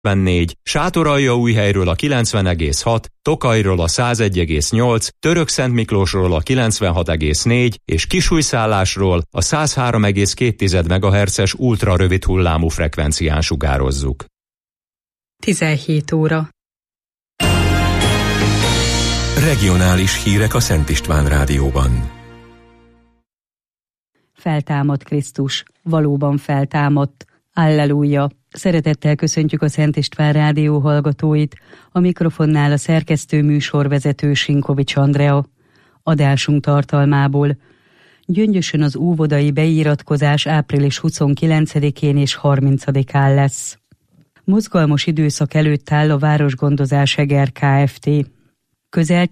94, Sátoraljaújhelyről a 90,6, Tokajról a 101,8, Törökszentmiklósról a 96,4 és Kisújszállásról a 103,2 MHz-es ultrarövid hullámú frekvencián sugározzuk. 17 óra. Regionális hírek a Szent István rádióban. Feltámadt Krisztus, valóban feltámadt. Alleluja! Szeretettel köszöntjük a Szent István rádió hallgatóit, a mikrofonnál a szerkesztő műsorvezető Sinkovics Andrea. Adásunk tartalmából: Gyöngyösön az óvodai beiratkozás április 29-én és 30-án lesz. Mozgalmas időszak előtt áll a Városgondozás Eger Kft. Közel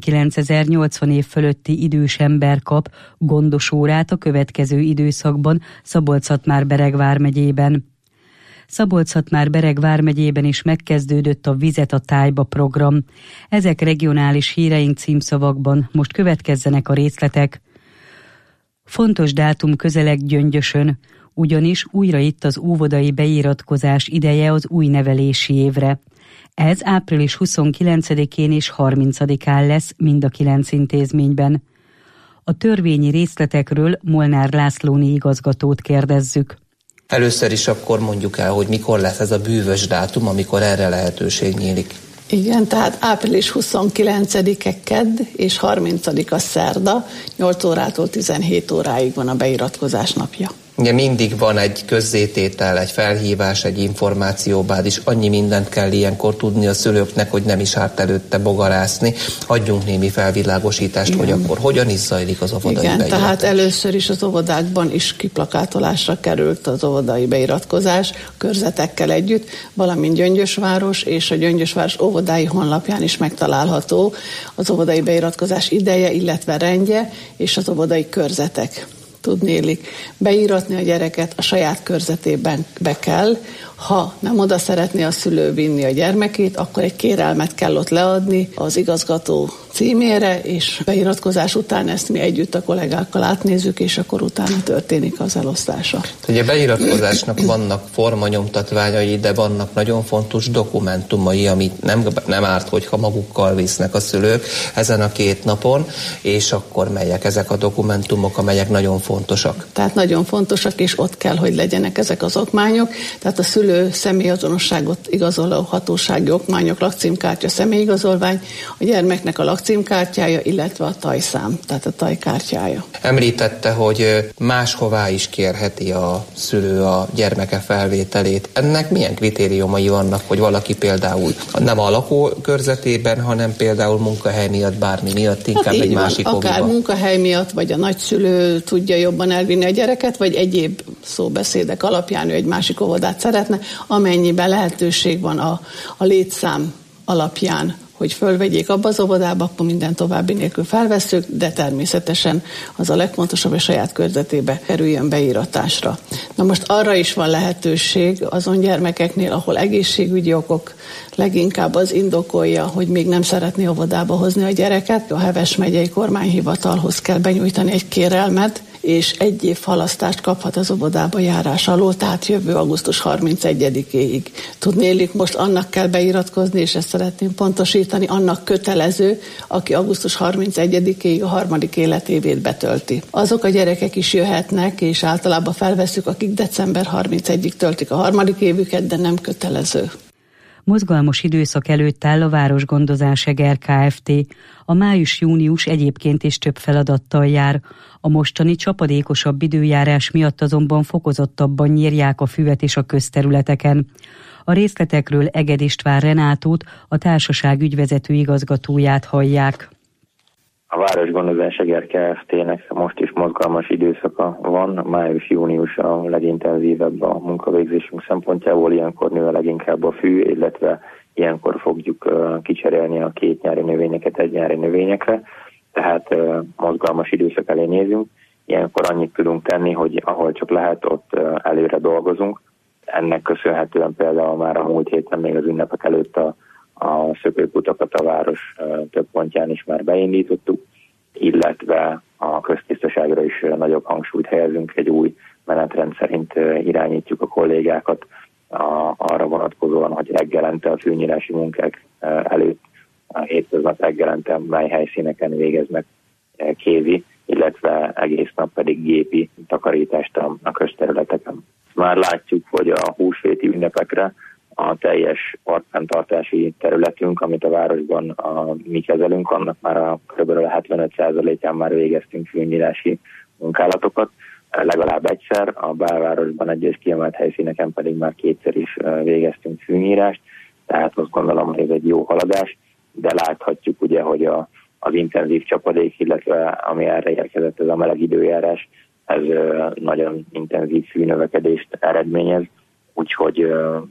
19.080 év fölötti idős ember kap gondosórát a következő időszakban Szabolcs-Szatmár-Bereg vármegyében. Szabolcs-Szatmár-Bereg vármegyében is megkezdődött a Vizet a tájba program. Ezek regionális híreink címszavakban, most következzenek a részletek. Fontos dátum közeleg Gyöngyösön, ugyanis újra itt az óvodai beiratkozás ideje az új nevelési évre. Ez április 29-én és 30-án lesz mind a 9 intézményben. A törvényi részletekről Molnár Lászlóni igazgatót kérdezzük. Először is akkor mondjuk el, hogy mikor lesz ez a bűvös dátum, amikor erre lehetőség nyílik. Igen, tehát április 29-e kedd és 30-a szerda, 8 órától 17 óráig van a beiratkozás napja. Ugye mindig van egy közzététel, egy felhívás, egy információbád is, annyi mindent kell ilyenkor tudni a szülőknek, hogy nem is árt előtte bogarászni. Adjunk némi felvilágosítást, igen, hogy akkor hogyan is zajlik az óvodai beiratkozás. Tehát először is az óvodákban is kiplakátolásra került az óvodai beiratkozás, körzetekkel együtt, valamint Gyöngyösváros és a Gyöngyösváros óvodái honlapján is megtalálható az óvodai beiratkozás ideje, illetve rendje és az óvodai körzetek. Tudnélik, beíratni a gyereket a saját körzetében be kell. Ha nem oda szeretné a szülő vinni a gyermekét, akkor egy kérelmet kell ott leadni az igazgató címére, és beiratkozás után ezt mi együtt a kollégákkal átnézzük, és akkor utána történik az elosztása. Ugye beiratkozásnak vannak formanyomtatványai, de vannak nagyon fontos dokumentumai, amit nem árt, hogyha magukkal visznek a szülők ezen a 2 napon, és akkor melyek ezek a dokumentumok, amelyek nagyon fontosak. Tehát nagyon fontosak, és ott kell, hogy legyenek ezek az okmányok. Tehát a szülő személyazonosságot igazoló hatósági okmányok, lakcímkártya, személyigazolvány, a gyermeknek a lakcímkártyája, illetve a tajszám, tehát a tajkártyája. Említette, hogy máshová is kérheti a szülő a gyermeke felvételét. Ennek milyen kritériumai vannak, hogy valaki például nem a lakókörzetében, hanem például munkahely miatt, bármi miatt inkább egy másik óviba? Akár munkahely miatt, vagy a nagyszülő tudja jobban elvinni a gyereket, vagy egyéb szóbeszédek alapján ő egy másik óvodát szeretne, amennyiben lehetőség van a létszám alapján, hogy fölvegyék abba az óvodába, akkor minden további nélkül felvesszük, de természetesen az a legfontosabb, hogy saját körzetébe kerüljön beíratásra. Na most arra is van lehetőség azon gyermekeknél, ahol egészségügyi okok leginkább az indokolja, hogy még nem szeretné óvodába hozni a gyereket. A Heves megyei kormányhivatalhoz kell benyújtani egy kérelmet, és 1 év halasztást kaphat az óvodába járás alól, tehát jövő augusztus 31-éig. Tudnélik, most annak kell beiratkozni, és ezt szeretném pontosítani, annak kötelező, aki augusztus 31-éig a 3. életévét betölti. Azok a gyerekek is jöhetnek, és általában felvesszük, akik december 31-ig töltik a 3. évüket, de nem kötelező. Mozgalmas időszak előtt áll a Városgondozás Eger Kft. A május-június egyébként is több feladattal jár. A mostani csapadékosabb időjárás miatt azonban fokozottabban nyírják a füvet is a közterületeken. A részletekről Eged István Renátót, a társaság ügyvezető igazgatóját hallják. A Városgondozás Eger Kft-nek most is mozgalmas időszaka van, május-június a legintenzívebb a munkavégzésünk szempontjából, ilyenkor nő a leginkább a fű, illetve ilyenkor fogjuk kicserélni a 2 nyári növényeket 1 nyári növényekre, tehát mozgalmas időszak elé nézünk. Ilyenkor annyit tudunk tenni, hogy ahol csak lehet, ott előre dolgozunk. Ennek köszönhetően például már a múlt héten még az ünnepek előtt a szökőkutakat a város több pontján is már beindítottuk, illetve a köztisztaságra is nagyobb hangsúlyt helyezünk, egy új menetrend szerint irányítjuk a kollégákat arra vonatkozóan, hogy reggelente a fűnyírási munkák előtt a hétköznap reggelente mely helyszíneken végeznek kézi, illetve egész nap pedig gépi takarítást a közterületeken. Már látjuk, hogy a húsvéti ünnepekre a teljes parkfenntartási területünk, amit a városban mi kezelünk, annak már a kb. 75%-án már végeztünk fűnyírási munkálatokat. Legalább egyszer, a belvárosban egyes kiemelt helyszíneken pedig már kétszer is végeztünk fűnyírást, tehát azt gondolom, hogy ez egy jó haladás, de láthatjuk ugye, hogy az intenzív csapadék, illetve ami erre érkezett, ez a meleg időjárás, ez nagyon intenzív fűnövekedést eredményez, úgyhogy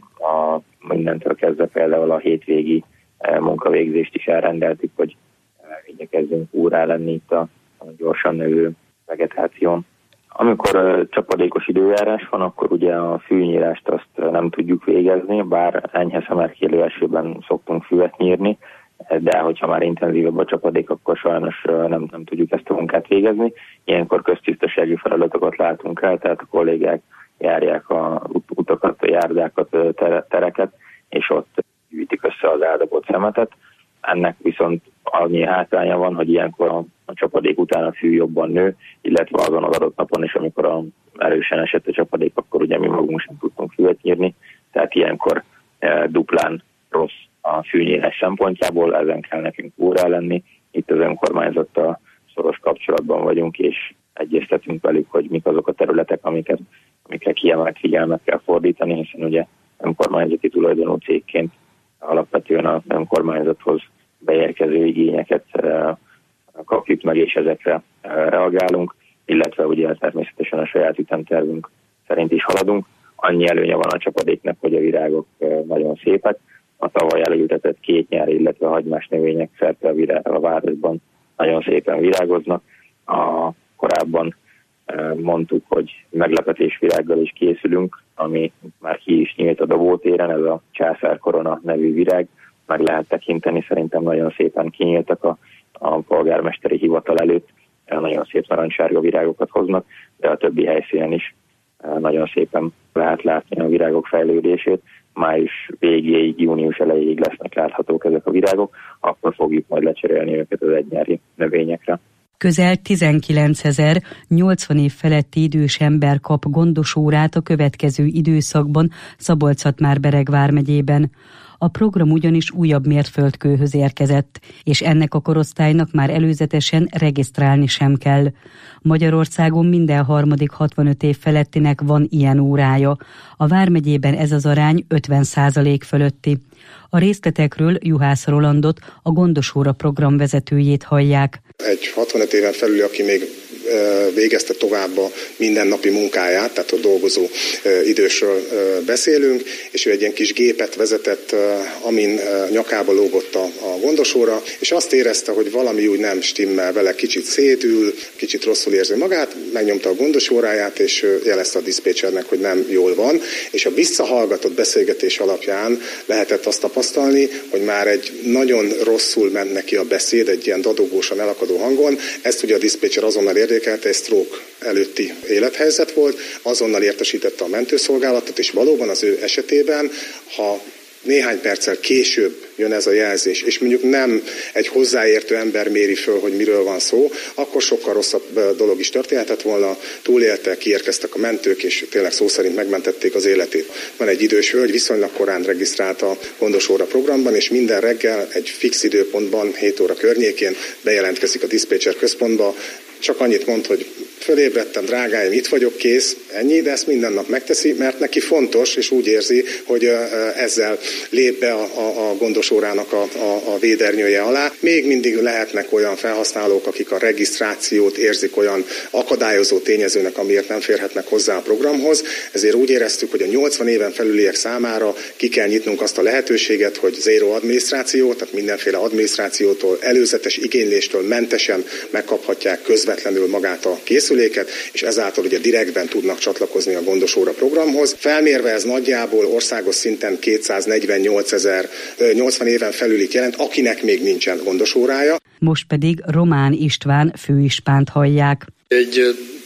mindentől kezdve például a hétvégi munkavégzést is elrendeltük, hogy igyekezzünk úrrá lenni itt a gyorsan növő vegetáción. Amikor csapadékos időjárás van, akkor ugye a fűnyírást azt nem tudjuk végezni, bár enyhe szemerkélő esőben szoktunk füvet nyírni, de hogyha már intenzívebb a csapadék, akkor sajnos nem tudjuk ezt a munkát végezni. Ilyenkor köztisztasági feladatokat látunk el, tehát a kollégák járják a utakat, a járdákat, tereket, és ott gyűjtik össze az eldobott szemetet. Ennek viszont annyi hátránya van, hogy ilyenkor a csapadék után a fű jobban nő, illetve azon az adott napon is, amikor erősen esett a csapadék, akkor ugye mi magunk sem tudtunk füvet nyírni, tehát ilyenkor duplán rossz a fűnyírás szempontjából, ezen kell nekünk úrrá lenni. Itt az önkormányzattal szoros kapcsolatban vagyunk, és egyeztetünk velük, hogy mik azok a területek, amikre kiemelt figyelmet kell fordítani, hiszen ugye önkormányzati tulajdonú cégként alapvetően az önkormányzathoz beérkező igényeket kapjuk meg, és ezekre reagálunk, illetve ugye természetesen a saját ütemtervünk szerint is haladunk. Annyi előnye van a csapadéknak, hogy a virágok nagyon szépek. A tavaly elültetett kétnyári, illetve hagymás növények szerte a városban nagyon szépen virágoznak. Korábban mondtuk, hogy meglepetésvirággal is készülünk, ami már ki is nyílt a Dobótéren, ez a császárkorona nevű virág. Meg lehet tekinteni, szerintem nagyon szépen kinyíltak a polgármesteri hivatal előtt, nagyon szép narancssárga virágokat hoznak, de a többi helyszínen is nagyon szépen lehet látni a virágok fejlődését. Május végéig, június elejéig lesznek láthatók ezek a virágok, akkor fogjuk majd lecserélni őket az egynyári növényekre. Közel 19 000 80 év feletti idős ember kap gondosórát a következő időszakban Szabolcs-Szatmár-Bereg vármegyében. A program ugyanis újabb mértföldkőhöz érkezett, és ennek a korosztálynak már előzetesen regisztrálni sem kell. Magyarországon minden harmadik 65 év felettinek van ilyen órája. A vármegyében ez az arány 50% fölötti. A részletekről Juhász Rolandot, a Gondosóra program vezetőjét hallják. Egy 65 éven felüli, aki még végezte tovább a mindennapi munkáját, tehát a dolgozó idősről beszélünk, és ő egy ilyen kis gépet vezetett, amin nyakába lógott a gondosóra, és azt érezte, hogy valami úgy nem stimmel vele, kicsit szédül, kicsit rosszul érzi magát, megnyomta a gondosóráját, és jelezte a diszpécsernek, hogy nem jól van, és a visszahallgatott beszélgetés alapján lehetett azt tapasztalni, hogy már egy nagyon rosszul ment neki a beszéd, egy ilyen dadogósan elakadó hangon. Ezt ugye a diszpécser azonnal érdekelte, egy stroke előtti élethelyzet volt, azonnal értesítette a mentőszolgálatot, és valóban az ő esetében, ha néhány perccel később jön ez a jelzés, és mondjuk nem egy hozzáértő ember méri föl, hogy miről van szó, akkor sokkal rosszabb dolog is történhetett volna. Túlélte, kiérkeztek a mentők, és tényleg szó szerint megmentették az életét. Van egy idős hölgy, viszonylag korán regisztrált a Gondosóra programban, és minden reggel egy fix időpontban, 7 óra környékén bejelentkezik a diszpécser központba. Csak annyit mond, hogy fölébredtem, drágáim, itt vagyok, kész, ennyi, de ezt minden nap megteszi, mert neki fontos, és úgy érzi, hogy ezzel lép be a gondosórának a védernyője alá. Még mindig lehetnek olyan felhasználók, akik a regisztrációt érzik olyan akadályozó tényezőnek, amiért nem férhetnek hozzá a programhoz. Ezért úgy éreztük, hogy a 80 éven felüliek számára ki kell nyitnunk azt a lehetőséget, hogy zéró adminisztráció, tehát mindenféle adminisztrációtól, előzetes igényléstől mentesen megkaphatják közvetlenül magát a készüléket, és ezáltal ugye direktben tudnak csatlakozni a Gondosóra programhoz. Felmérve ez nagyjából országos szinten 248 000 80 éven felülit jelent, akinek még nincsen gondosórája. Most pedig Román István főispánt hallják. Egy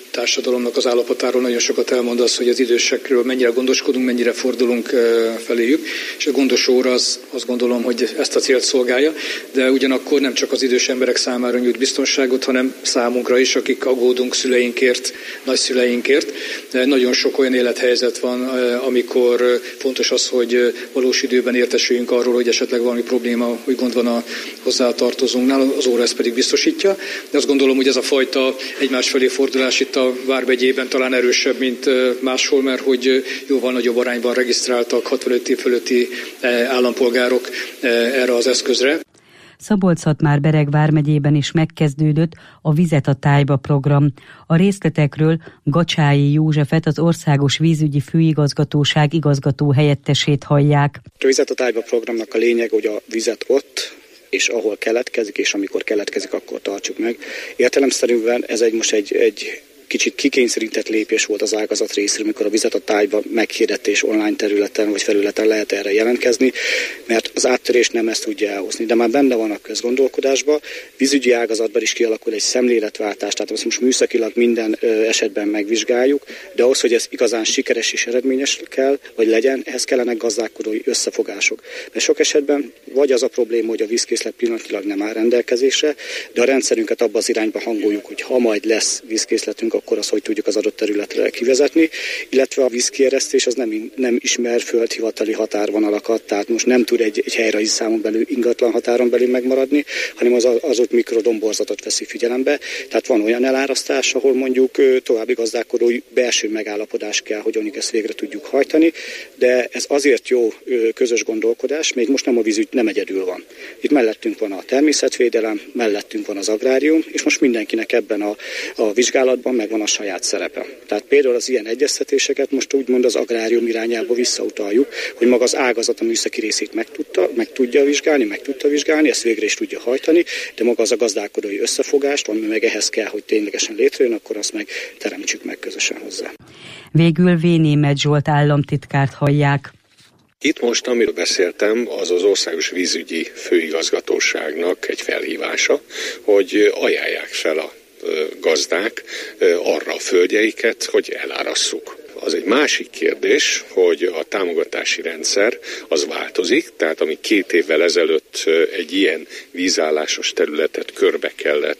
társadalomnak az állapotáról nagyon sokat elmond az, hogy az idősekről mennyire gondoskodunk, mennyire fordulunk feléjük, és a gondos óra azt gondolom, hogy ezt a célt szolgálja, de ugyanakkor nem csak az idős emberek számára nyújt biztonságot, hanem számunkra is, akik aggódunk szüleinkért, nagyszüleinkért. De nagyon sok olyan élethelyzet van, amikor fontos az, hogy valós időben értesüljünk arról, hogy esetleg valami probléma, hogy gond van a hozzátartozónknál, az óra ezt pedig biztosítja. De azt gondolom, hogy ez a fajta egymás felé fordulás itt a Vármegyében talán erősebb, mint máshol, mert hogy jóval nagyobb arányban regisztráltak 65 év fölötti állampolgárok erre az eszközre. Szabolcs-Szatmár-Bereg vármegyében is megkezdődött a Vizet a tájba program. A részletekről Gacsályi Józsefet, az Országos Vízügyi Főigazgatóság igazgató helyettesét hallják. A Vizet a tájba programnak a lényeg, hogy a vizet ott és ahol keletkezik, és amikor keletkezik, akkor tartsuk meg. Értelemszerűen ez most egy kicsit kikényszerített lépés volt az ágazat részéről, amikor a Vizet a tájba meghirdette, és online területen vagy felületen lehet erre jelentkezni, mert az áttörés nem ezt tudja elhozni. De már benne van a közgondolkodásban, vízügyi ágazatban is kialakul egy szemléletváltás, tehát azt most műszakilag minden esetben megvizsgáljuk, de ahhoz, hogy ez igazán sikeres és eredményes kell, vagy legyen, ehhez kellenek gazdálkodói összefogások. Mert sok esetben vagy az a probléma, hogy a vízkészlet pillanatilag nem áll rendelkezésre, de a rendszerünket abba az irányba hangoljuk, hogy ha majd lesz vízkészletünk, akkor azt hogy tudjuk az adott területre kivezetni, illetve a vízkieresztés az nem ismer földhivatali határvonalakat, tehát most nem tud egy helyrajzi számon belül, ingatlan határon belül megmaradni, hanem az ott mikrodomborzatot veszi figyelembe. Tehát van olyan elárasztás, ahol mondjuk további gazdálkodói belső megállapodás kell, hogy mondjuk ezt végre tudjuk hajtani, de ez azért jó közös gondolkodás, még most nem a vízügy nem egyedül van. Itt mellettünk van a természetvédelem, mellettünk van az agrárium, és most mindenkinek ebben a vizsgálatban megvan a saját szerepe. Tehát például az ilyen egyeztetéseket most úgymond az agrárium irányába visszautaljuk, hogy maga az ágazat a műszaki részét meg tudta vizsgálni, ezt végre is tudja hajtani, de maga az a gazdálkodói összefogást, ami meg ehhez kell, hogy ténylegesen létrejön, akkor azt meg teremtsük meg közösen hozzá. Végül V. Németh Zsolt államtitkárt hallják. Itt most, amiről beszéltem, az az Országos Vízügyi Főigazgatóságnak egy felhívása, hogy ajánlják fel a gazdák arra a földjeiket, hogy elárasszuk. Az egy másik kérdés, hogy a támogatási rendszer az változik, tehát ami 2 évvel ezelőtt egy ilyen vízállásos területet körbe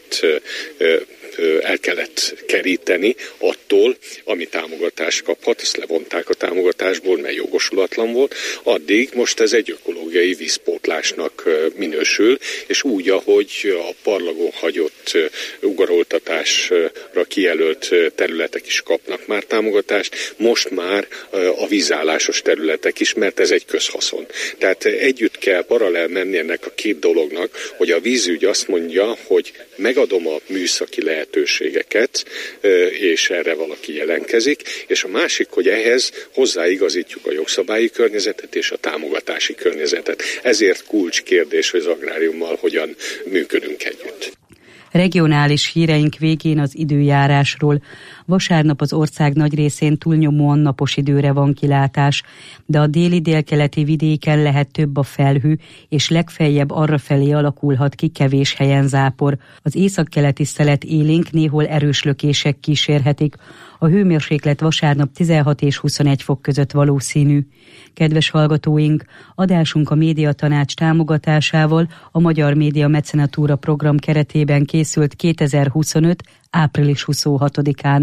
el kellett keríteni attól, ami támogatást kaphat, ezt levonták a támogatásból, mert jogosulatlan volt, addig most ez egy ökológiai vízpótlásnak minősül, és úgy, ahogy a parlagon hagyott ugaroltatásra kijelölt területek is kapnak már támogatást, most már a vízállásos területek is, mert ez egy közhaszon. Tehát együtt kell paralel menni ennek a 2 dolognak, hogy a vízügy azt mondja, hogy megadom a műszaki lehetőségeket, és erre valaki jelentkezik, és a másik, hogy ehhez hozzáigazítjuk a jogszabályi környezetet és a támogatási környezetet. Ezért kulcskérdés, hogy az agráriummal hogyan működünk együtt. Regionális híreink végén az időjárásról. Vasárnap az ország nagy részén túlnyomóan napos időre van kilátás, de a déli-délkeleti vidéken lehet több a felhő, és legfeljebb arrafelé alakulhat ki kevés helyen zápor. Az északkeleti szelet élénk, néhol erős lökések kísérhetik. A hőmérséklet vasárnap 16 és 21 fok között valószínű. Kedves hallgatóink, adásunk a Médiatanács támogatásával a Magyar Média Mecenatúra program keretében készült 2025. április 26-án.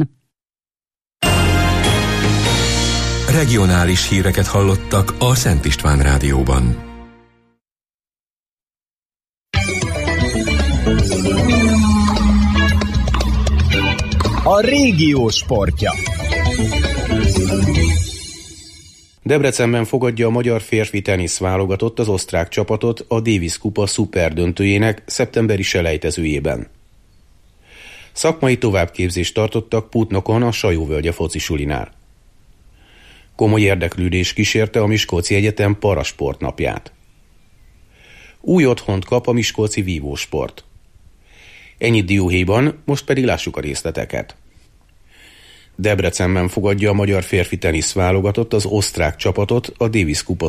Regionális híreket hallottak a Szent István Rádióban. A régió sportja. Debrecenben fogadja a magyar férfi tenisz válogatott az osztrák csapatot a Davis Kupa szuperdöntőjének szeptemberi selejtezőjében. Szakmai továbbképzést tartottak Putnokon a Sajóvölgye focisulinál. Komoly érdeklődés kísérte a Miskolci Egyetem parasport napját. Új otthont kap a miskolci vívósport. Ennyit dióhéjban, most pedig lássuk a részleteket. Debrecenben fogadja a magyar férfi tenisz válogatott az osztrák csapatot a Davis Kupa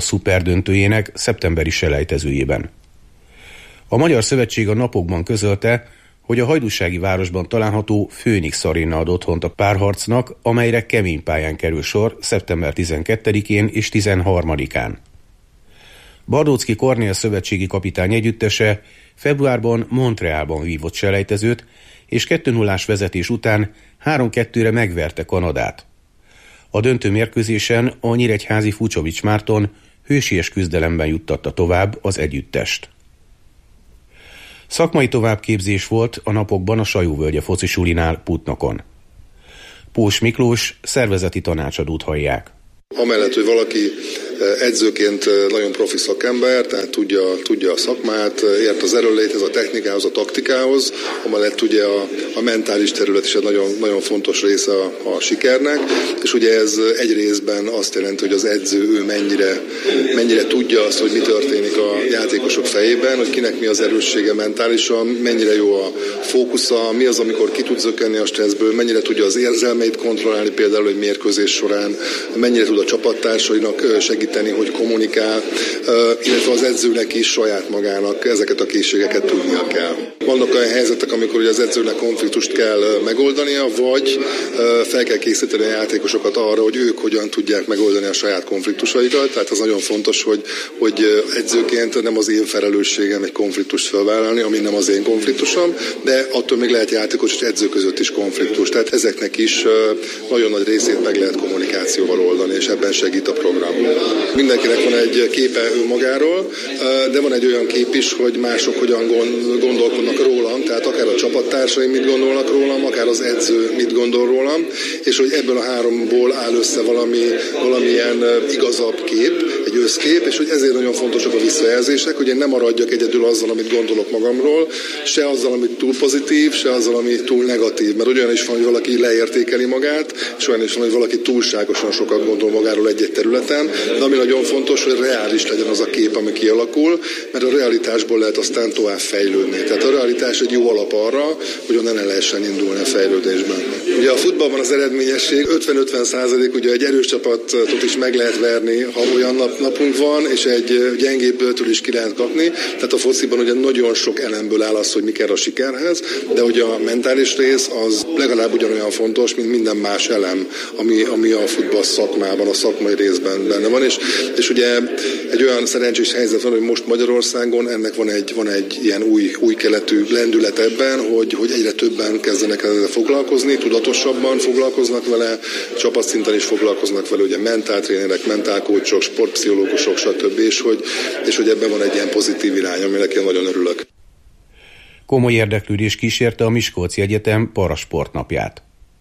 szuperdöntőjének szeptemberi selejtezőjében. A Magyar Szövetség a napokban közölte, hogy a hajdúsági városban található Phoenix Arena ad otthont a párharcnak, amelyre kemény pályán kerül sor szeptember 12-én és 13-án. Bardóczky Kornél szövetségi kapitány együttese februárban Montrealban vívott selejtezőt, és 2-0-ás vezetés után 3-2-re megverte Kanadát. A döntő mérkőzésen a nyíregyházi Fucsovics Márton hősies küzdelemben juttatta tovább az együttest. Szakmai továbbképzés volt a napokban a Sajóvölgye focisulinál Putnokon. Pós Miklós szervezeti tanácsadót hallják. Amellett, hogy valaki edzőként nagyon profi szakember, tehát tudja a szakmát, ért az erőnléthez, a technikához, a taktikához, amellett ugye a mentális terület is egy nagyon, nagyon fontos része a sikernek, és ugye ez egy részben azt jelenti, hogy az edző ő mennyire tudja azt, hogy mi történik a játékosok fejében, hogy kinek mi az erőssége mentálisan, mennyire jó a fókusza, mi az, amikor ki tud zökkenni a stresszből, mennyire tudja az érzelmeit kontrollálni például egy mérkőzés során, mennyire tud a csapattársainak segíteni, hogy kommunikál, illetve az edzőnek is saját magának ezeket a készségeket tudnia kell. Vannak olyan helyzetek, amikor ugye az edzőnek konfliktust kell megoldania, vagy fel kell készíteni a játékosokat arra, hogy ők hogyan tudják megoldani a saját konfliktusaikat. Tehát az nagyon fontos, hogy edzőként nem az én felelősségem egy konfliktust felvállalni, ami nem az én konfliktusom, de attól még lehet játékos és edző között is konfliktus. Tehát ezeknek is nagyon nagy részét meg lehet kommunikációval oldani, és ebben segít a program. Mindenkinek van egy képe önmagáról, de van egy olyan kép is, hogy mások hogyan gondolkodnak rólam, tehát akár a csapattársaim mit gondolnak rólam, akár az edző mit gondol rólam, és hogy ebből a háromból áll össze valamilyen igazabb kép, egy összkép, és hogy ezért nagyon fontosak a visszajelzések, hogy én nem maradjak egyedül azzal, amit gondolok magamról, se azzal, amit túl pozitív, se azzal, ami túl negatív, mert olyan is van, hogy valaki leértékeli magát, és olyan is van, hogy valaki túlságosan sokat gondol magáról egy-egy területen, de ami nagyon fontos, hogy reális legyen az a kép, ami kialakul, mert a realitásból lehet aztán tovább fejlődni. Tehát a realitás egy jó alap arra, hogy onnan el lehessen indulni a fejlődésben. Ugye a futballban az eredményesség 50-50%, ugye egy erős csapatot is meg lehet verni, ha olyan napunk van, és egy gyengébbtől is ki lehet kapni. Tehát a fociban ugye nagyon sok elemből áll az, hogy mi kell a sikerhez, de ugye a mentális rész az legalább ugyanolyan fontos, mint minden más elem, ami a futball szakmában, a szakmai részben benne van. És ugye egy olyan szerencsés helyzet van, hogy most Magyarországon ennek van egy ilyen új keletű lendület ebben, hogy egyre többen kezdenek ezzel foglalkozni, tudatosabban foglalkoznak vele, csapatszinten is foglalkoznak vele, ugye mentáltrénerek, mentálkócsok, sportpszichológusok, stb. És hogy ebben van egy ilyen pozitív irány, aminek én nagyon örülök. Komoly érdeklődés kísérte a Miskolci Egyetem parasportnapját.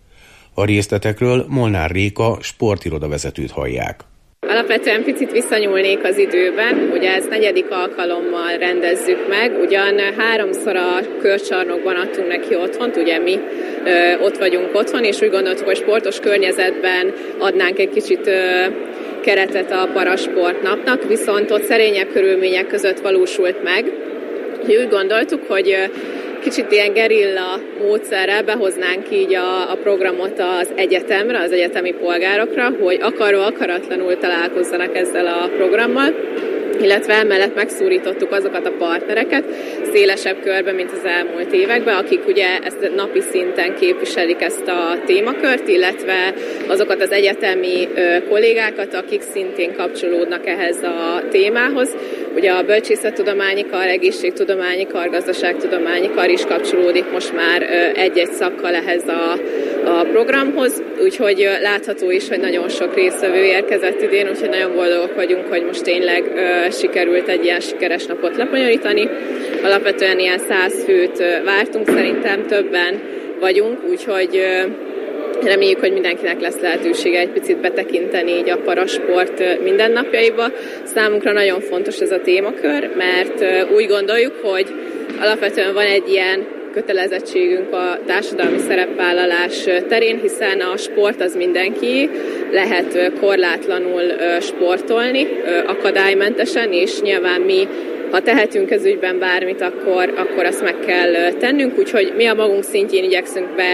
A részletekről Molnár Réka sportirodavezetőt hallják. Alapvetően picit visszanyúlnék az időben, ugye ez 4. alkalommal rendezzük meg, ugyan 3-szor a körcsarnokban adtunk neki otthont, ugye mi ott vagyunk otthon, és úgy gondoltuk, hogy sportos környezetben adnánk egy kicsit keretet a parasportnapnak, viszont ott szerényebb körülmények között valósult meg. Úgy gondoltuk, hogy kicsit ilyen gerilla módszerrel behoznánk így a programot az egyetemre, az egyetemi polgárokra, hogy akarva akaratlanul találkozzanak ezzel a programmal, illetve emellett megszólítottuk azokat a partnereket szélesebb körben, mint az elmúlt években, akik ugye ezt napi szinten képviselik ezt a témakört, illetve azokat az egyetemi kollégákat, akik szintén kapcsolódnak ehhez a témához. Ugye a bölcsészettudományi kar, egészségtudományi kar, gazdaságtudományi kar is kapcsolódik most már egy-egy szakkal ehhez a programhoz, úgyhogy látható is, hogy nagyon sok résztvevő érkezett idén, úgyhogy nagyon boldogok vagyunk, hogy most tényleg sikerült egy ilyen sikeres napot lebonyolítani. Alapvetően ilyen 100 főt vártunk, szerintem többen vagyunk, úgyhogy reméljük, hogy mindenkinek lesz lehetősége egy picit betekinteni így a parasport mindennapjaiba. Számunkra nagyon fontos ez a témakör, mert úgy gondoljuk, hogy alapvetően van egy ilyen kötelezettségünk a társadalmi szerepvállalás terén, hiszen a sport az mindenki, lehet korlátlanul sportolni, akadálymentesen, és nyilván mi, ha tehetünk ez ügyben bármit, akkor azt meg kell tennünk, úgyhogy mi a magunk szintjén igyekszünk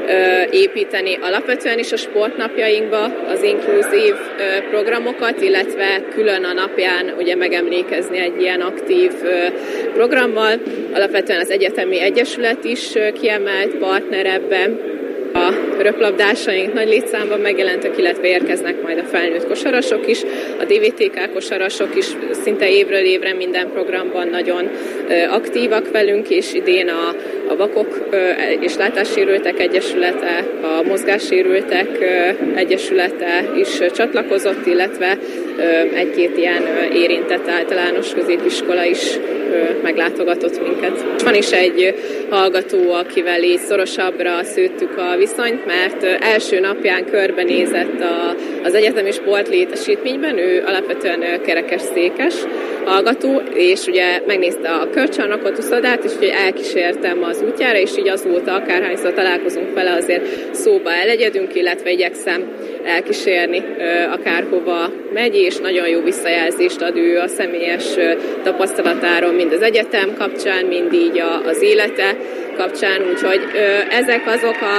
építeni alapvetően is a sportnapjainkba az inkluzív programokat, illetve külön a napján ugye megemlékezni egy ilyen aktív programmal. Alapvetően az Egyetemi Egyesület is kiemelt partner ebben. A röplabdásaink nagy létszámban megjelentek, illetve érkeznek majd a felnőtt kosarasok is, a DVTK kosarasok is szinte évről évre minden programban nagyon aktívak velünk, és idén a Vakok és Látássérültek Egyesülete, a Mozgássérültek Egyesülete is csatlakozott, illetve egy-két ilyen érintett általános középiskola is meglátogatott minket. Van is egy hallgató, akivel így szorosabbra szőttük a viszonyt, mert első napján körbenézett az egyetemi sportlétesítményben, ő alapvetően kerekesszékes hallgató, és ugye megnézte a körcsarnokot, uszodát, és ugye elkísértem az útjára, és így azóta akárhányszor találkozunk vele, azért szóba elegyedünk, illetve igyekszem elkísérni akárhova megy, és nagyon jó visszajelzést ad ő a személyes tapasztalatáról, mind az egyetem kapcsán, mind így az élete kapcsán, úgyhogy ezek azok a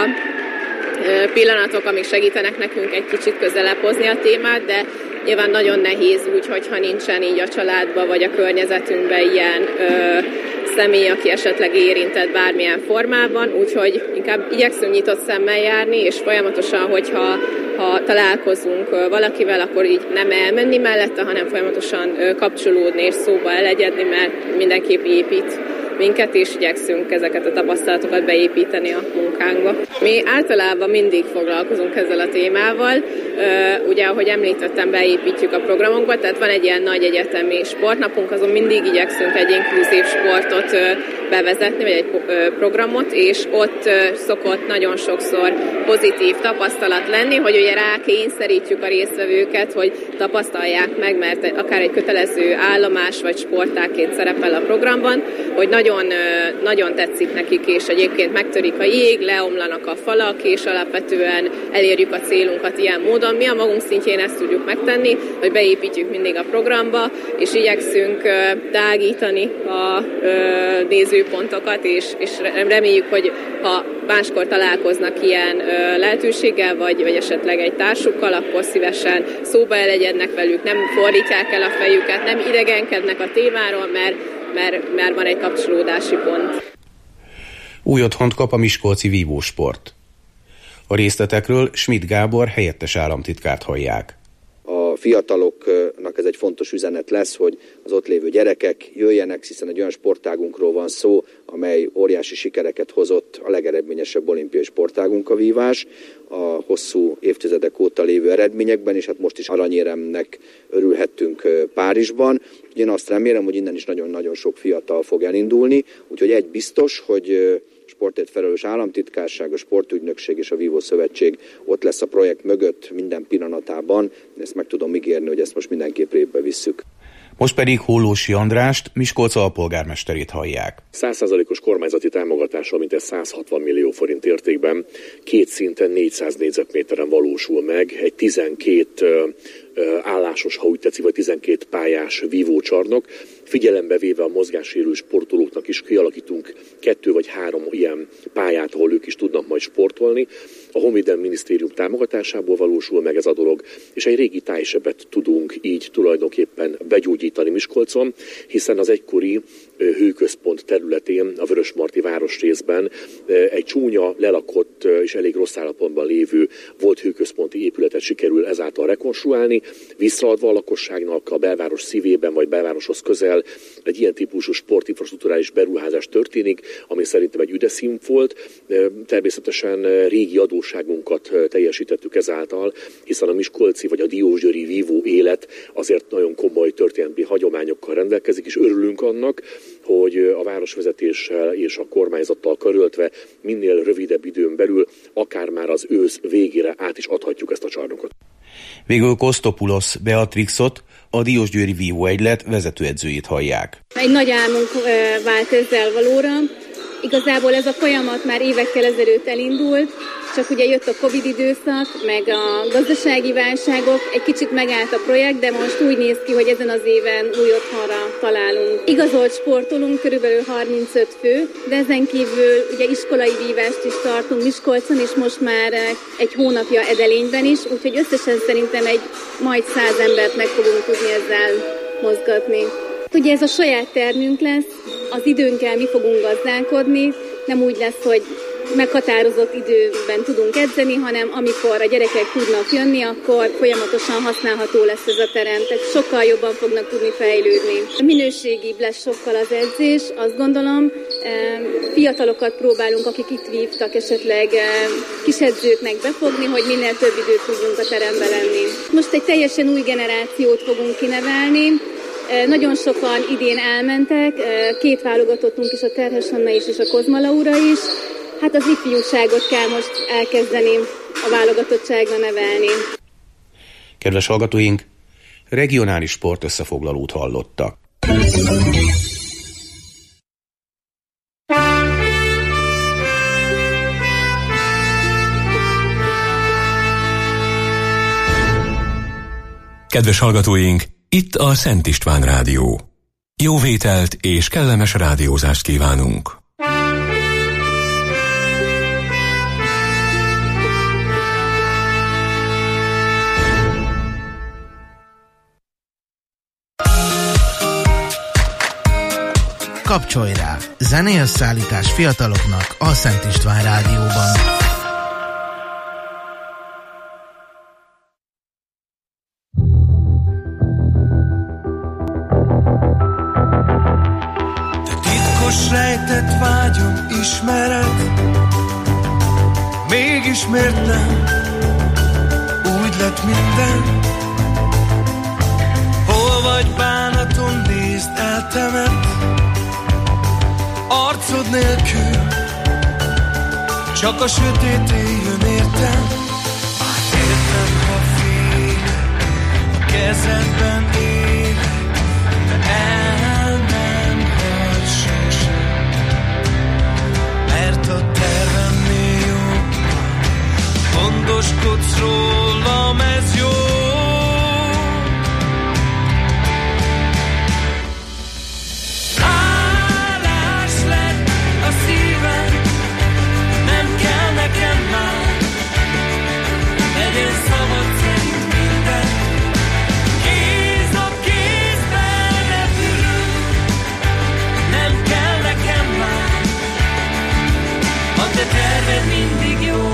pillanatok, amik segítenek nekünk egy kicsit közelebb hozni a témát, de nyilván nagyon nehéz úgy, hogyha nincsen így a családban vagy a környezetünkben ilyen személy, aki esetleg érintett bármilyen formában, úgyhogy inkább igyekszünk nyitott szemmel járni, és folyamatosan, hogyha találkozunk valakivel, akkor így nem elmenni mellette, hanem folyamatosan kapcsolódni és szóba elegyedni, mert mindenképp épít minket, és igyekszünk ezeket a tapasztalatokat beépíteni a munkánkba. Mi általában mindig foglalkozunk ezzel a témával. Ugye, ahogy említettem, beépítjük a programokba, tehát van egy ilyen nagy egyetemi sportnapunk, azon mindig igyekszünk egy inkluzív sportot bevezetni, vagy egy programot, és ott szokott nagyon sokszor pozitív tapasztalat lenni, hogy ugye rákényszerítjük a résztvevőket, hogy tapasztalják meg, mert akár egy kötelező állomás vagy sportágként szerepel a programban, hogy nagyon tetszik nekik, és egyébként megtörik a jég, leomlanak a falak, és alapvetően elérjük a célunkat ilyen módon. Mi a magunk szintjén ezt tudjuk megtenni, hogy beépítjük mindig a programba, és igyekszünk tágítani a nézőpontokat, és reméljük, hogy ha máskor találkoznak ilyen lehetőséggel, vagy esetleg egy társukkal, akkor szívesen szóba elegyednek velük, nem fordítják el a fejüket, nem idegenkednek a témáról, mert van egy kapcsolódási pont. Új otthont kap a miskolci vívósport. A részletekről Schmidt Gábor helyettes államtitkárt hallják. A fiataloknak ez egy fontos üzenet lesz, hogy az ott lévő gyerekek jöjjenek, hiszen egy olyan sportágunkról van szó, amely óriási sikereket hozott, a legeredményesebb olimpiai sportágunk a vívás, a hosszú évtizedek óta lévő eredményekben, és hát most is aranyéremnek örülhettünk Párizsban. Én azt remélem, hogy innen is nagyon-nagyon sok fiatal fog elindulni, úgyhogy egy biztos, hogy sportért felelős államtitkárság, a sportügynökség és a Vívó Szövetség ott lesz a projekt mögött minden pillanatában. Ezt meg tudom ígérni, hogy ezt most mindenképp répbe visszük. Most pedig Hollósi Andrást, Miskolc alpolgármesterét hallják. 100%-os kormányzati támogatással mintegy 160 millió forint értékben két szinten 400 négyzetméteren valósul meg egy 12 állásos, ha úgy tetszik, vagy 12 pályás vívócsarnok. Figyelembe véve a mozgássérült sportolóknak is kialakítunk 2 vagy 3 ilyen pályát, ahol ők is tudnak majd sportolni. A Honvédelmi Minisztérium támogatásából valósul meg ez a dolog, és egy régi tájsebet tudunk így tulajdonképpen begyógyítani Miskolcon, hiszen az egykori hőközpont területén, a Vörösmarty városrészben egy csúnya, lelakott és elég rossz állapotban lévő volt hőközponti épületet sikerül ezáltal rekonstruálni, visszaadva a lakosságnak a belváros szívében vagy belvároshoz közel egy ilyen típusú sportinfrastruktúrális beruházás történik, ami szerintem egy üdes színfolt. Természetesen régi adósságunkat teljesítettük ezáltal, hiszen a miskolci vagy a diósgyőri vívó élet azért nagyon komoly történelmi hagyományokkal rendelkezik, és örülünk annak, hogy a városvezetéssel és a kormányzattal karöltve minél rövidebb időn belül, akár már az ősz végére át is adhatjuk ezt a csarnokot. Végül Kosztopulosz Beatrixot, a Diósgyőri Vívó Egylet vezetőedzőjét hallják. Egy nagy álmunk vált ezzel valóra. Igazából ez a folyamat már évekkel ezelőtt elindult, csak ugye jött a Covid időszak, meg a gazdasági válságok, egy kicsit megállt a projekt, de most úgy néz ki, hogy ezen az éven új otthonra találunk. Igazolt sportolunk, körülbelül 35 fő, de ezen kívül ugye iskolai vívást is tartunk Miskolcon, és most már egy hónapja Edelényben is, úgyhogy összesen szerintem egy majd 100 embert meg fogunk tudni ezzel mozgatni. Ugye ez a saját termünk lesz, az időnkkel mi fogunk gazdálkodni, nem úgy lesz, hogy meghatározott időben tudunk edzeni, hanem amikor a gyerekek tudnak jönni, akkor folyamatosan használható lesz ez a terem, tehát sokkal jobban fognak tudni fejlődni. Minőségibb lesz sokkal az edzés, azt gondolom, fiatalokat próbálunk, akik itt vívtak, esetleg kisedzőknek befogni, hogy minél több időt tudjunk a teremben lenni. Most egy teljesen új generációt fogunk kinevelni. Nagyon sokan idén elmentek, 2 válogatottunk is, a Terhes Anna is és a Kozma Laura is. Hát az ifjúságot kell most elkezdeni a válogatottságra nevelni. Kedves hallgatóink, regionális sport összefoglalót hallottak. Kedves hallgatóink, itt a Szent István Rádió. Jó vételt és kellemes rádiózást kívánunk! Kapcsolj rá! Zenei összeállítás fiataloknak a Szent István Rádióban. Te titkos rejtett vágyom ismered, mégis miért nem úgy lett minden? Hol vagy bánaton, nézd eltemet arcod nélkül, csak a sötét éjjön értem. Értem, ha félek, a kezedben élek, de el nem hagy sosem, mert a tervemnél jobban gondoskodsz rólam, ez jó. Mindig jó.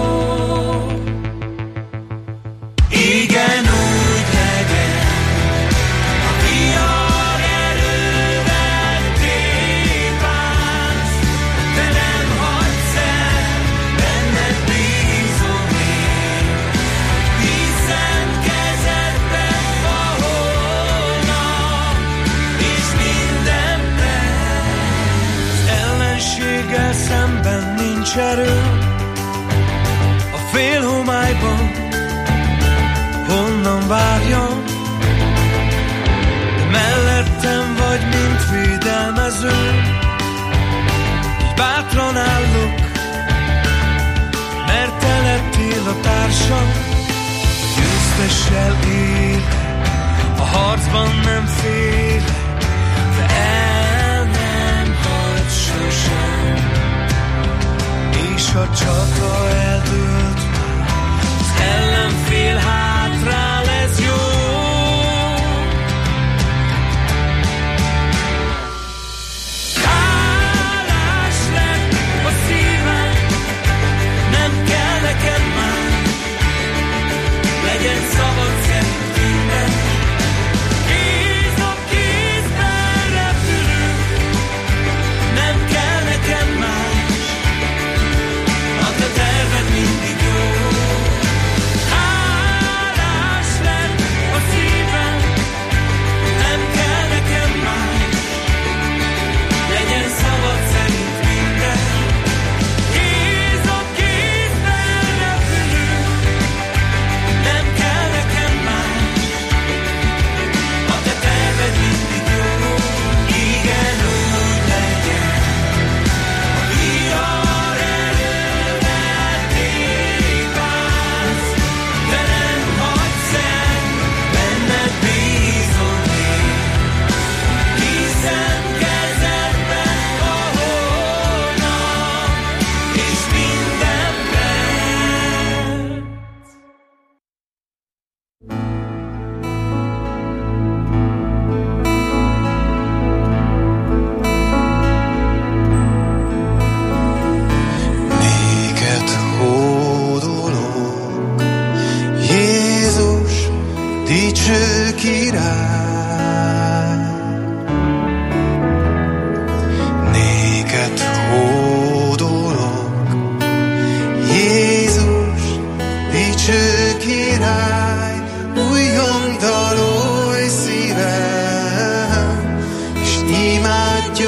Igen, úgy legyen, a vihar erővel tépálsz, de nem hagysz el, benned bízom én, hiszen kezedben van holnap, és minden perc. Ellenséggel szemben nincs erő, a félhomályban honnan várjam, de mellettem vagy, mint védelmező, így bátran állok, mert te lettél a társam, győztessel él, a harcban nem fél, de el nem hagy sosem. És a csata eldőlt, az ellenfél hátrál, ez jó. Hálás lett a szívem, nem kell nekem már, legyen szabad szerint minden. Kéz a kézben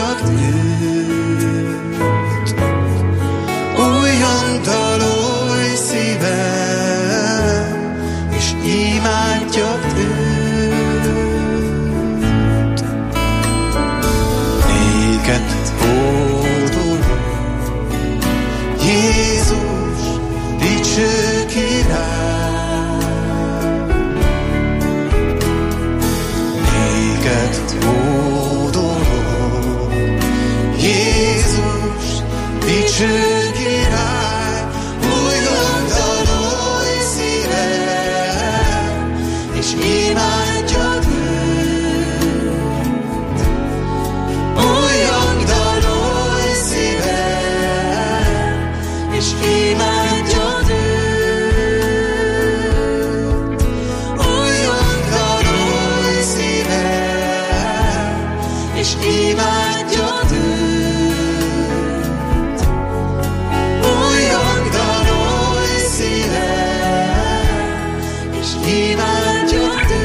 imádjad őt. Újjon dalolj szívem, és imádjad őt. Néked hódolom, Jézus, dicső király. Néked hódolom, Jézus, dicső király. Újjon dalolj szívem, és imádjad őt. Újjon dalolj szívem, és imádjad őt. Újjon dalolj szívem, és imádjad őt. Újjon dalolj szívem, és imádjad őt.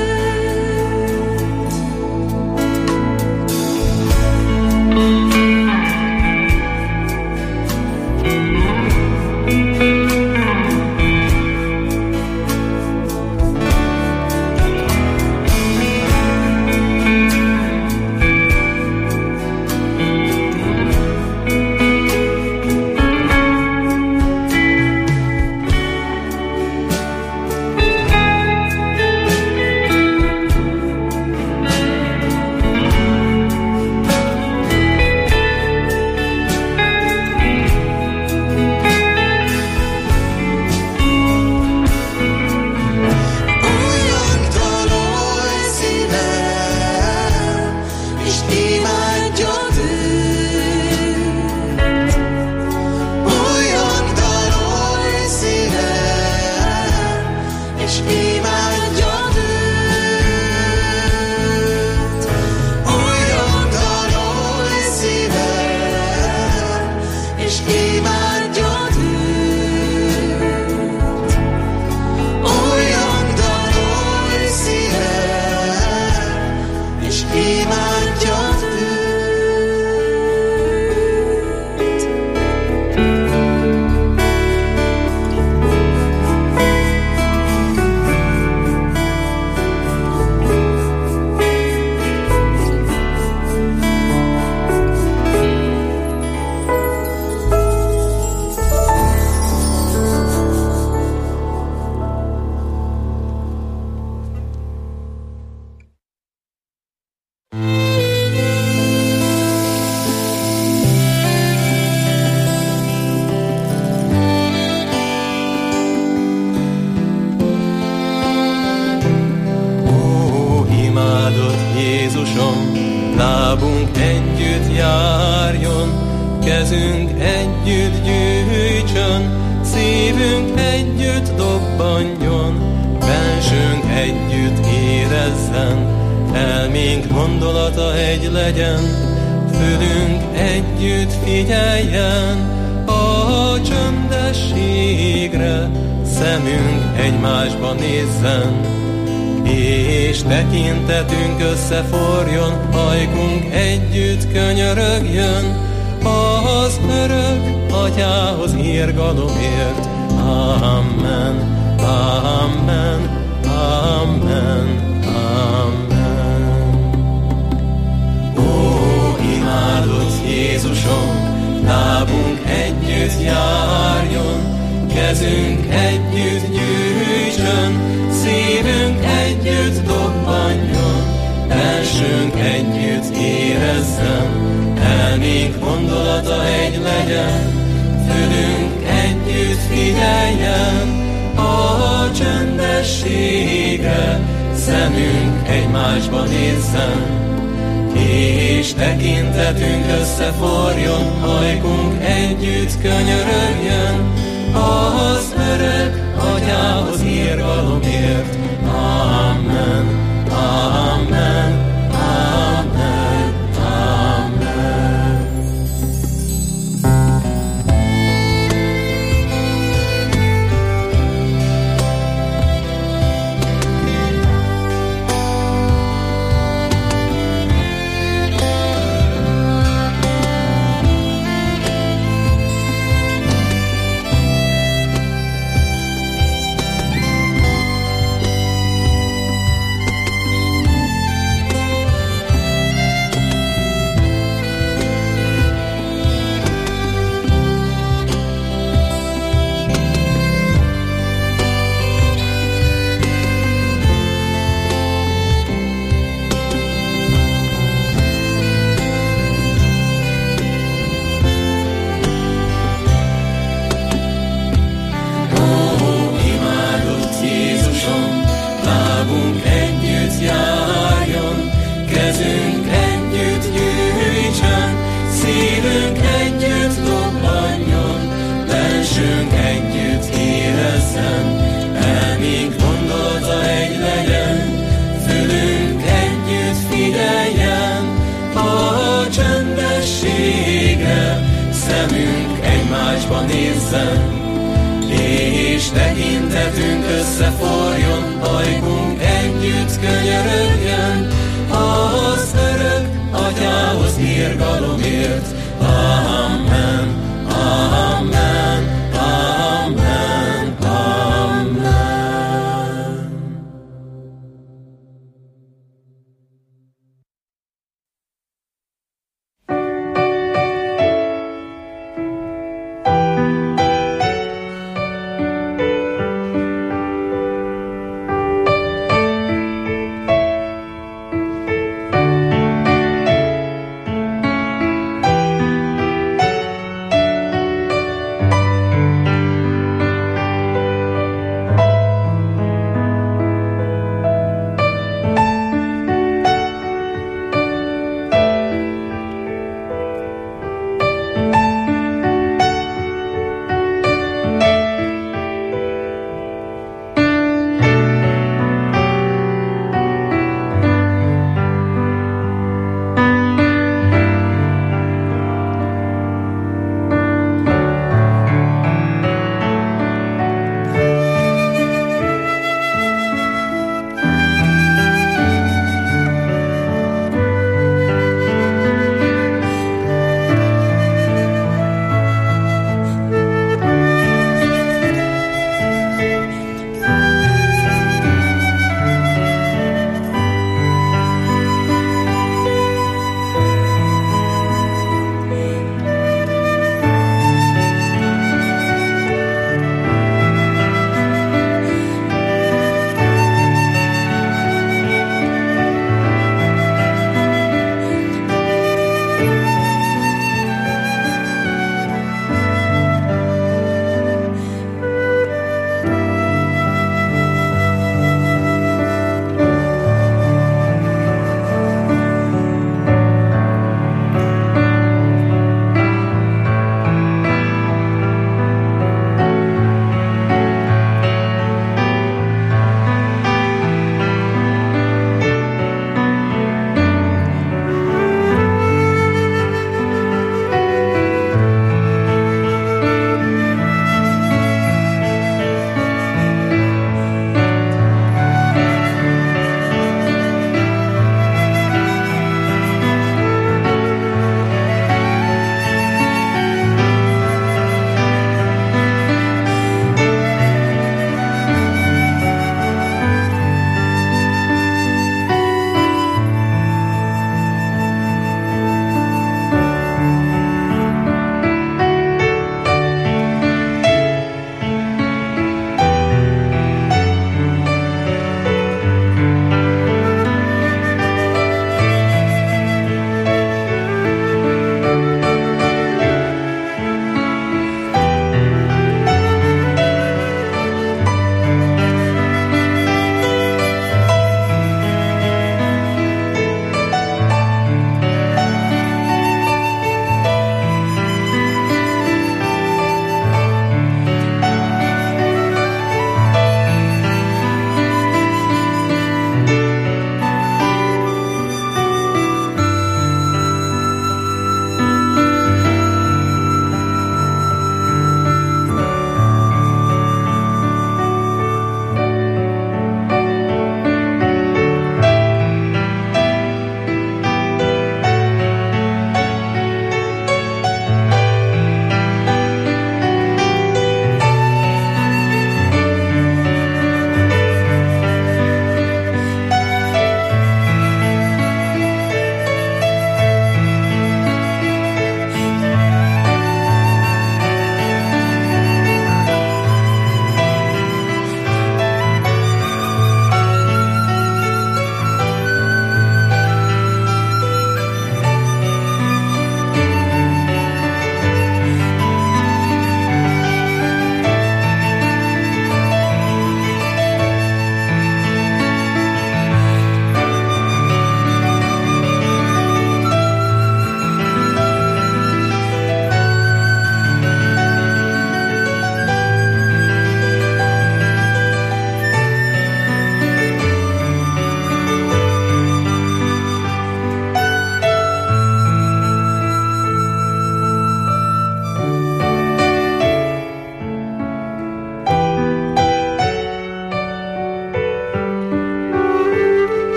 Újjon dalolj szívem, és imádjad őt. Újjon dalolj szívem, és imádjad őt. Újjon dalolj szívem, és imádjad őt. Újjon dalolj szívem, és imádjad őt. Ó, imádott Jézusom, lábunk együtt járjon, kezünk együtt gyűjtsön, szívünk együtt dobbanjon, bensőnk együtt érezzen, elménk gondolata egy legyen, fülünk együtt figyeljen a csöndességre, szemünk egymásba nézzen, és tekintetünk összeforjon, ajkunk együtt könyörögjön, az örök Atyához irgalomért. Amen, amen, amen, amen. Ó, imádott Jézusom, lábunk együtt járjon, kezünk együtt gyűjtsön, szívünk együtt dobbanjon, bensőnk együtt érezzen, elménk gondolata egy legyen, fülünk együtt figyeljen a csöndességre, szemünk egymásba nézzen, és tekintetünk összeforjon, ajkunk együtt könyörögjön, az örök Atyához irgalomért. Amen, amen, amen, amen. egymásba nézzen, és tekintetünk összeforjon, ajkunk együtt könyörögjön, az örök atyához irgalomért. Amen, amen, amen, amen.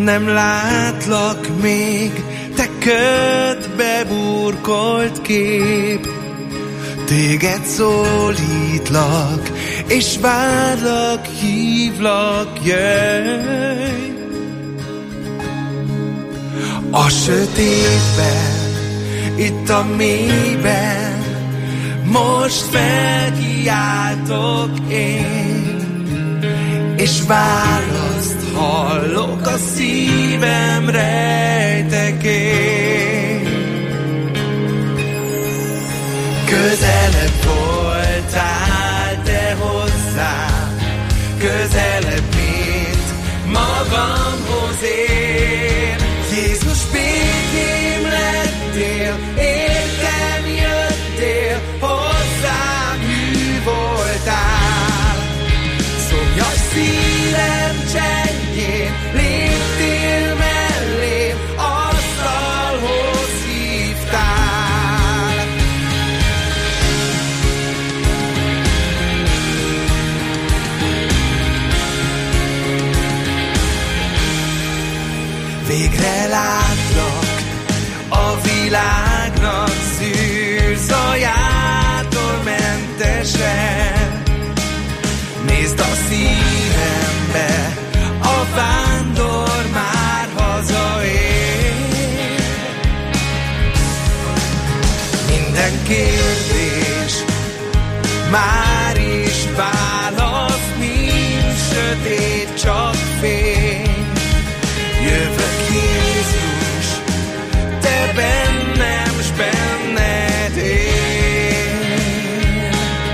nem látlak még, te ködbe burkolt kép. Téged szólítlak, és várlak, hívlak, jöjj. A sötétben, itt a mélyben, most felkiáltok én, és választ hallok a szívem rejtekén. Közelebb voltál te hozzám, közelebb, mint magamhoz én. Jézus, békém lettél, értem jöttél, hozzám hű voltál. Szomjas szívem csendjén léptél mellém, asztalhoz hívtál. Végre látlak a világnak szűrzajától mentesen. Nézd a szívembe, a vándor már hazaér. Minden kérdés már is válasz, nincs sötét, csak fény. Jövök, Jézus, te bennem, s benned én.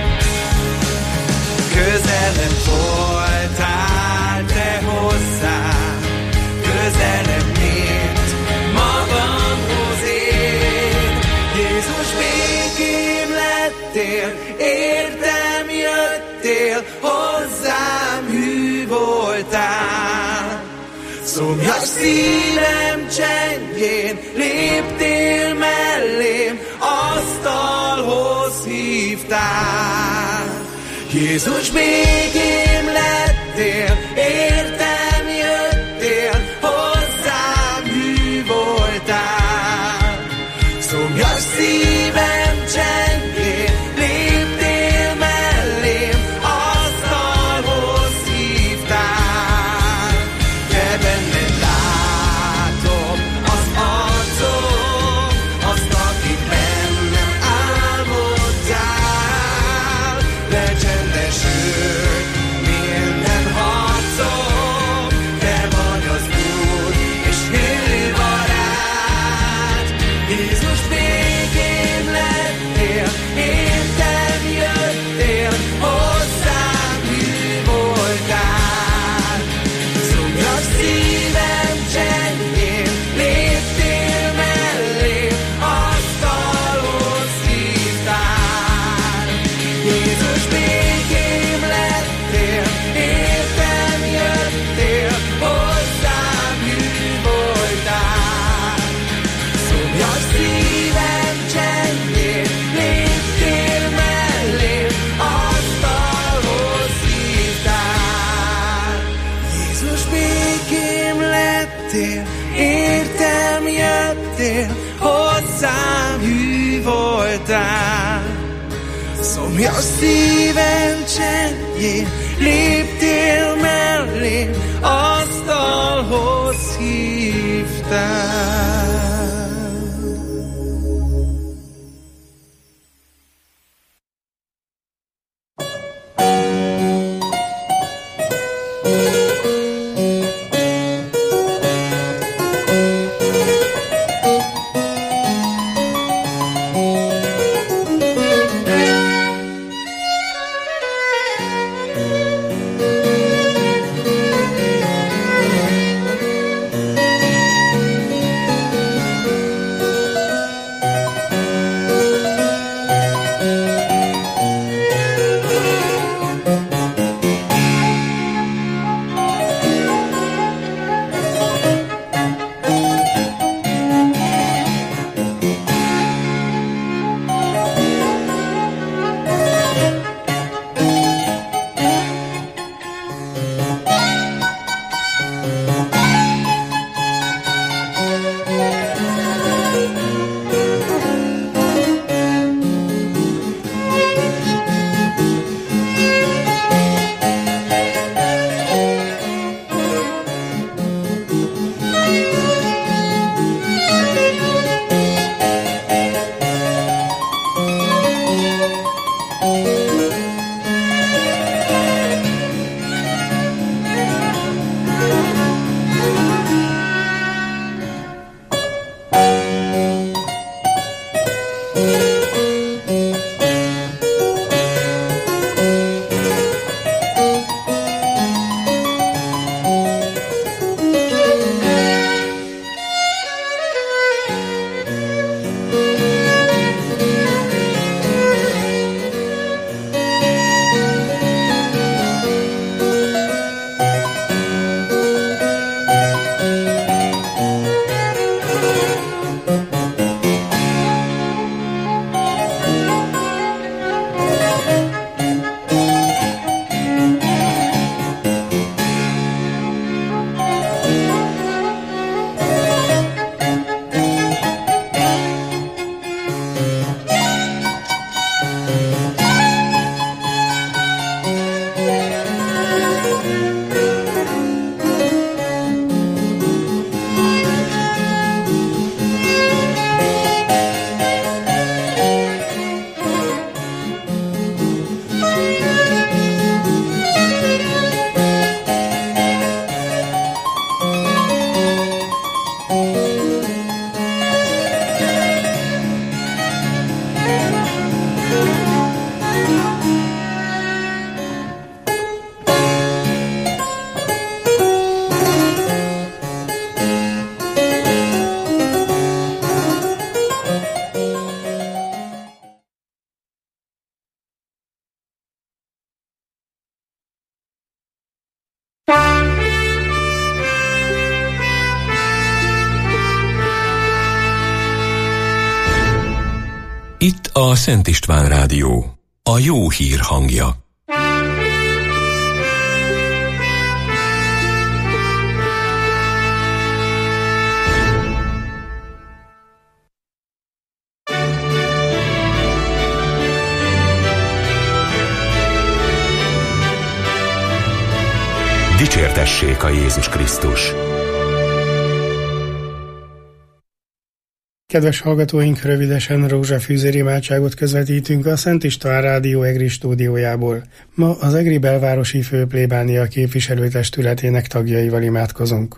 Közelebb voltál te hozzám, közelebb, mint magamhoz én. Jézus, békém lettél, értem jöttél, hozzám hű voltál. Szomjas szívem csendjén léptél mellém, asztalhoz hívtál. Jézus, békém lettél, értem jöttél, hozzám hű voltál. Szomjas szívem csendjén léptél mellém, asztalhoz hívtál. Te benned látom az arcom, azt, akit bennem álmodtál. Lecsendesült minden harcom, te vagy az Úr és hőbarát. Jézus, békém lettél, értem jöttél, hozzám hű voltál. Szomjas szívem csendjén léptél mellém, asztalhoz hívtál. Jézus, békém lettél, értem jöttél, hozzám hű voltál. Szomjas szívem csendjén léptél mellém, asztalhoz hívtál. Jézus, békém lettél, értem jöttél, hozzám hű voltál. Szomjas szívem csendjén léptél mellém, asztalhoz hívtál. Itt a Szent István Rádió, a jó hír hangja. Dicsértessék a Jézus Krisztus! Kedves hallgatóink, rövidesen rózsafűzér imádságot közvetítünk a Szent István Rádió EGRI stúdiójából. Ma az EGRI belvárosi főplébánia képviselőtestületének tagjaival imádkozunk.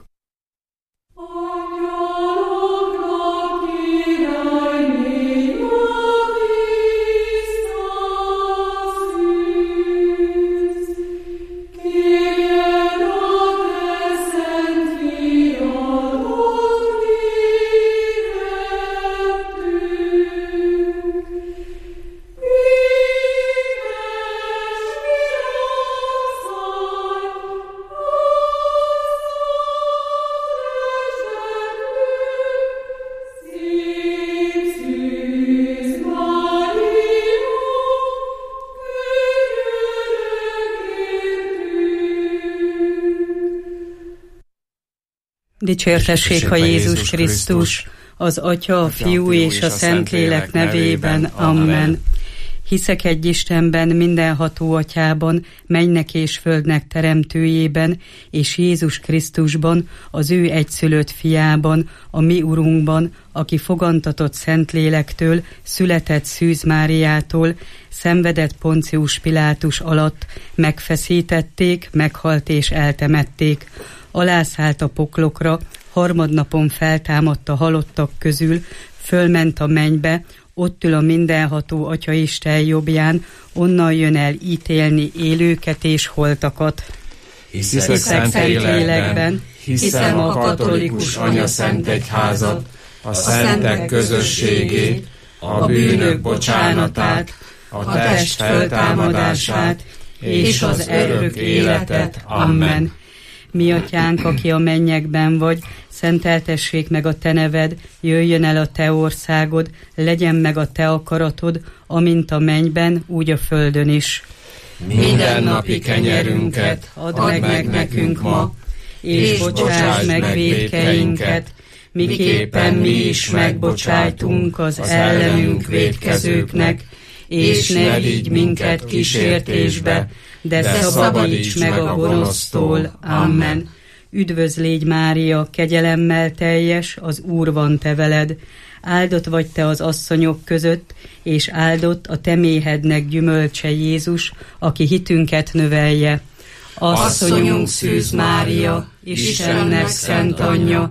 Dicsértessék a Jézus Krisztus, az Atya, a Fiú és a Szentlélek nevében. Amen. Hiszek egy Istenben, mindenható Atyában, mennek és földnek teremtőjében, és Jézus Krisztusban, az ő egyszülött fiában, a mi Urunkban, aki fogantatott Szentlélektől, született Szűz Máriától, szenvedett Poncius Pilátus alatt, megfeszítették, meghalt és eltemették, alászállt a poklokra, harmadnapon feltámadt a halottak közül, fölment a mennybe, ott ül a mindenható Atya Isten jobbján, onnan jön el ítélni élőket és holtakat. Hiszek Szentlélekben, hiszem a katolikus anyaszentegyházat, a szentek közösségét, a bűnök bocsánatát, a test feltámadását és az örök életet. Amen. Mi Atyánk, aki a mennyekben vagy, szenteltessék meg a te neved, jöjjön el a te országod, legyen meg a te akaratod, amint a mennyben, úgy a földön is. Mindennapi kenyerünket add meg nekünk ma, és bocsásd meg vétkeinket, miképpen mi is megbocsájtunk az ellenünk vétkezőknek, és ne vigy minket kísértésbe, de szabadíts meg a gonosztól. Amen. Üdvözl légy Mária, kegyelemmel teljes, az Úr van te veled. Áldott vagy te az asszonyok között, és áldott a te méhednek gyümölcse Jézus, aki hitünket növelje. Asszonyunk Szűz Mária, Istennek szent anyja,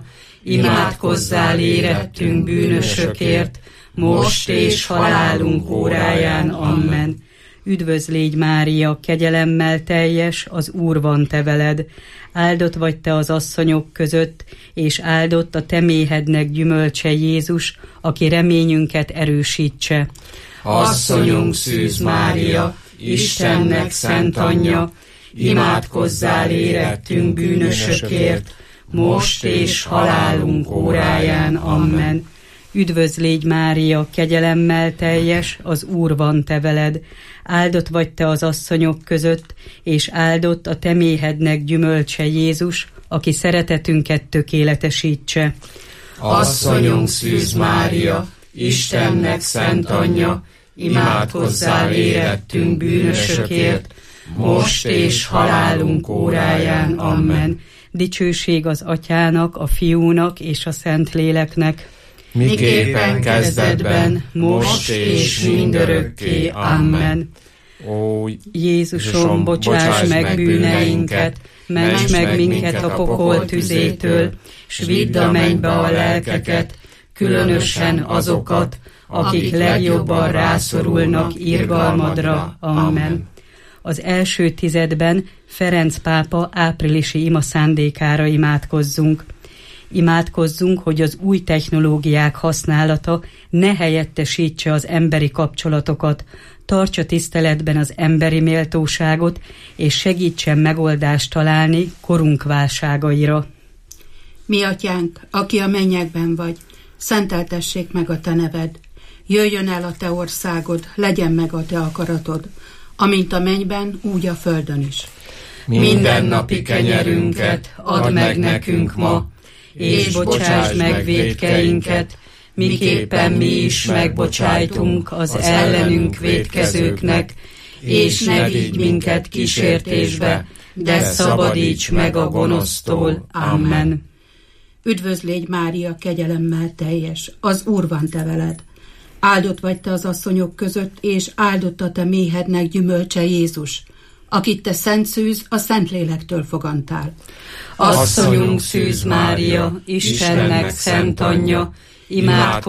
imádkozzál érettünk bűnösökért, most és halálunk óráján. Amen. Üdvözl légy Mária, kegyelemmel teljes, az Úr van te veled. Áldott vagy te az asszonyok között, és áldott a te méhednek gyümölcse Jézus, aki reményünket erősítse. Asszonyunk Szűz Mária, Istennek szent anyja, imádkozzál érettünk bűnösökért, most és halálunk óráján. Amen. Üdvözl légy Mária, kegyelemmel teljes, az Úr van te veled. Áldott vagy te az asszonyok között, és áldott a te méhednek gyümölcse Jézus, aki szeretetünket tökéletesítse. Asszonyunk Szűz Mária, Istennek szent anyja, imádkozzál érettünk bűnösökért, most és halálunk óráján. Amen. Dicsőség az Atyának, a Fiúnak és a Szentléleknek, miképpen kezdetben, most és mindörökké. Amen. Ó, Jézusom, bocsáss meg bűneinket, ments meg minket a pokol tüzétől, s vidd a mennybe a lelkeket, különösen azokat, akik legjobban rászorulnak irgalmadra. Amen. Az első tizedben Ferenc pápa áprilisi ima szándékára imádkozzunk. Imádkozzunk, hogy az új technológiák használata ne helyettesítse az emberi kapcsolatokat, tartsa tiszteletben az emberi méltóságot, és segítsen megoldást találni korunk válságaira. Mi Atyánk, aki a mennyekben vagy, szenteltessék meg a te neved. Jöjjön el a te országod, legyen meg a te akaratod, amint a mennyben, úgy a földön is. Mindennapi kenyerünket add meg nekünk ma, és bocsásd meg vétkeinket, miképpen mi is megbocsájtunk az ellenünk vétkezőknek, és ne vigy minket kísértésbe, de szabadíts meg a gonosztól. Amen. Üdvözl légy, Mária, kegyelemmel teljes, az Úr van te veled. Áldott vagy te az asszonyok között, és áldott a te méhednek gyümölcse Jézus, akit te szent szűz, a Szentlélektől fogantál. Asszonyunk Szűz Mária, Istennek szent anyja, imádkozz